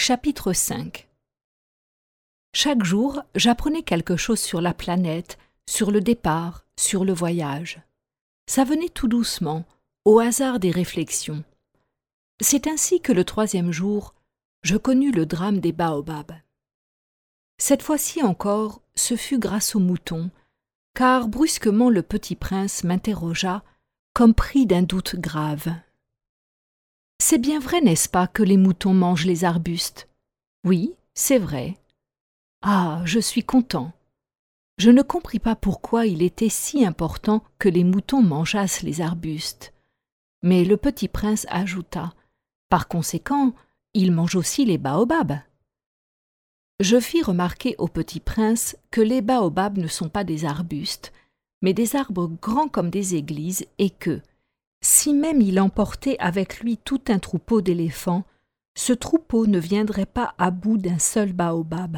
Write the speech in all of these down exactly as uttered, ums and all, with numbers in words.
Chapitre cinq. Chaque jour, j'apprenais quelque chose sur la planète, sur le départ, sur le voyage. Ça venait tout doucement, au hasard des réflexions. C'est ainsi que le troisième jour, je connus le drame des baobabs. Cette fois-ci encore, ce fut grâce aux moutons, car brusquement le petit prince m'interrogea, comme pris d'un doute grave. « C'est bien vrai, n'est-ce pas, que les moutons mangent les arbustes ? » ?»« Oui, c'est vrai. »« Ah, je suis content. » Je ne compris pas pourquoi il était si important que les moutons mangeassent les arbustes. Mais le petit prince ajouta : « Par conséquent, ils mangent aussi les baobabs. » Je fis remarquer au petit prince que les baobabs ne sont pas des arbustes, mais des arbres grands comme des églises, et que, si même il emportait avec lui tout un troupeau d'éléphants, ce troupeau ne viendrait pas à bout d'un seul baobab.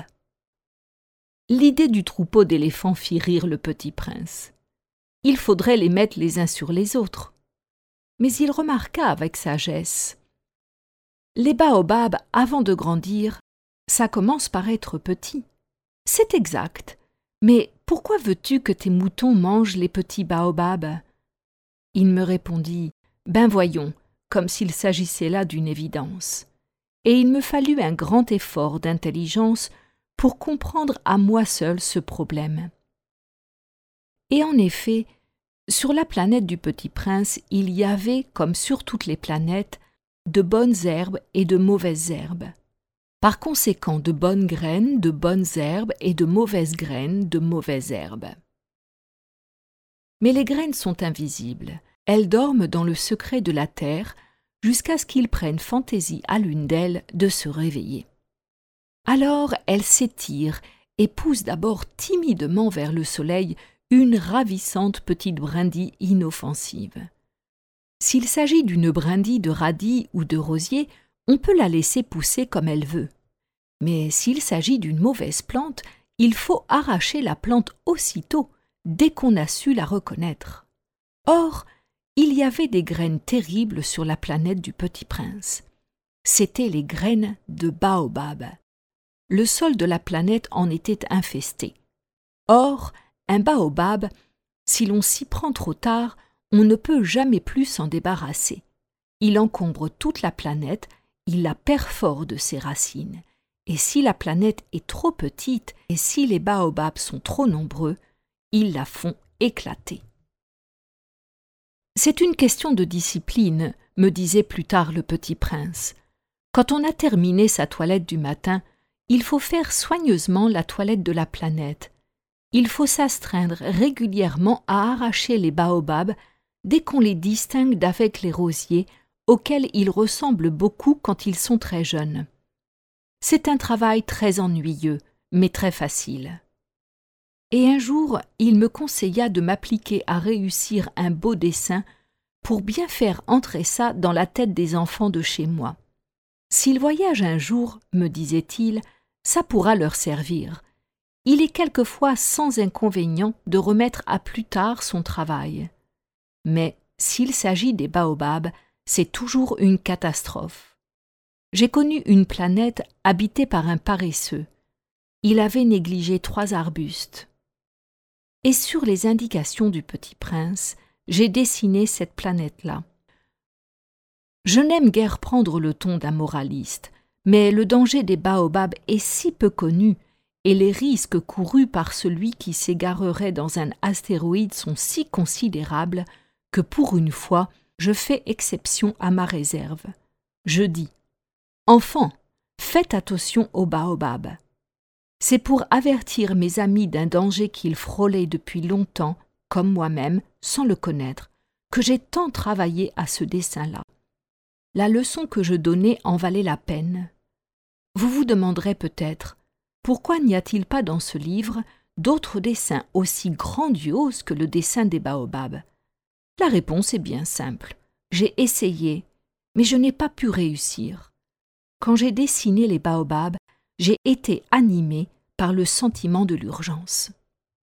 L'idée du troupeau d'éléphants fit rire le petit prince. Il faudrait les mettre les uns sur les autres. Mais il remarqua avec sagesse : les baobabs, avant de grandir, ça commence par être petit. C'est exact. Mais pourquoi veux-tu que tes moutons mangent les petits baobabs ? Il me répondit : ben voyons, comme s'il s'agissait là d'une évidence. Et il me fallut un grand effort d'intelligence pour comprendre à moi seul ce problème. Et en effet, sur la planète du Petit Prince, il y avait, comme sur toutes les planètes, de bonnes herbes et de mauvaises herbes. Par conséquent, de bonnes graines, de bonnes herbes et de mauvaises graines, de mauvaises herbes. Mais les graines sont invisibles. Elles dorment dans le secret de la terre jusqu'à ce qu'il prenne fantaisie à l'une d'elles de se réveiller. Alors elles s'étirent et poussent d'abord timidement vers le soleil une ravissante petite brindille inoffensive. S'il s'agit d'une brindille de radis ou de rosier, on peut la laisser pousser comme elle veut. Mais s'il s'agit d'une mauvaise plante, il faut arracher la plante aussitôt, dès qu'on a su la reconnaître. Or, il y avait des graines terribles sur la planète du Petit Prince. C'étaient les graines de baobab. Le sol de la planète en était infesté. Or, un baobab, si l'on s'y prend trop tard, on ne peut jamais plus s'en débarrasser. Il encombre toute la planète, il la perfore de ses racines. Et si la planète est trop petite et si les baobabs sont trop nombreux, ils la font éclater. C'est une question de discipline, me disait plus tard le petit prince. Quand on a terminé sa toilette du matin, il faut faire soigneusement la toilette de la planète. Il faut s'astreindre régulièrement à arracher les baobabs dès qu'on les distingue d'avec les rosiers, auxquels ils ressemblent beaucoup quand ils sont très jeunes. C'est un travail très ennuyeux, mais très facile. Et un jour, il me conseilla de m'appliquer à réussir un beau dessin pour bien faire entrer ça dans la tête des enfants de chez moi. S'ils voyagent un jour, me disait-il, ça pourra leur servir. Il est quelquefois sans inconvénient de remettre à plus tard son travail. Mais s'il s'agit des baobabs, c'est toujours une catastrophe. J'ai connu une planète habitée par un paresseux. Il avait négligé trois arbustes. Et sur les indications du Petit Prince, j'ai dessiné cette planète-là. Je n'aime guère prendre le ton d'un moraliste, mais le danger des baobabs est si peu connu et les risques courus par celui qui s'égarerait dans un astéroïde sont si considérables que pour une fois, je fais exception à ma réserve. Je dis : enfants, faites attention aux baobabs. C'est pour avertir mes amis d'un danger qu'ils frôlaient depuis longtemps, comme moi-même, sans le connaître, que j'ai tant travaillé à ce dessin-là. La leçon que je donnais en valait la peine. Vous vous demanderez peut-être, pourquoi n'y a-t-il pas dans ce livre d'autres dessins aussi grandioses que le dessin des baobabs ? La réponse est bien simple. J'ai essayé, mais je n'ai pas pu réussir. Quand j'ai dessiné les baobabs, j'ai été animé par le sentiment de l'urgence.